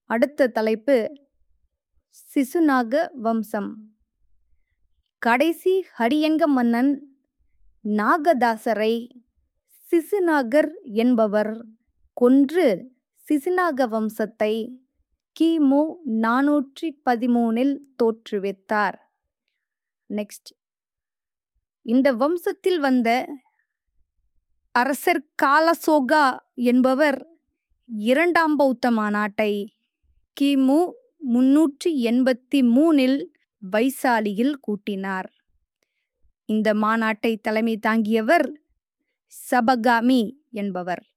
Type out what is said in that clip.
அடுத்த தலைப்பு சிசுநாக வம்சம். கடைசி ஹரியங்க மன்னன் நாகதாசரை சிசுநாகர் என்பவர் கொன்று சிசுநாக வம்சத்தை கிமு 413 தோற்றுவித்தார். நெக்ஸ்ட், இந்த வம்சத்தில் வந்த அரசர் காலசோகா என்பவர் இரண்டாம் பௌத்த மாநாட்டை கிமு 383 வைசாலியில் கூட்டினார். இந்த மாநாட்டை தலைமை தாங்கியவர் சபகாமி என்பவர்.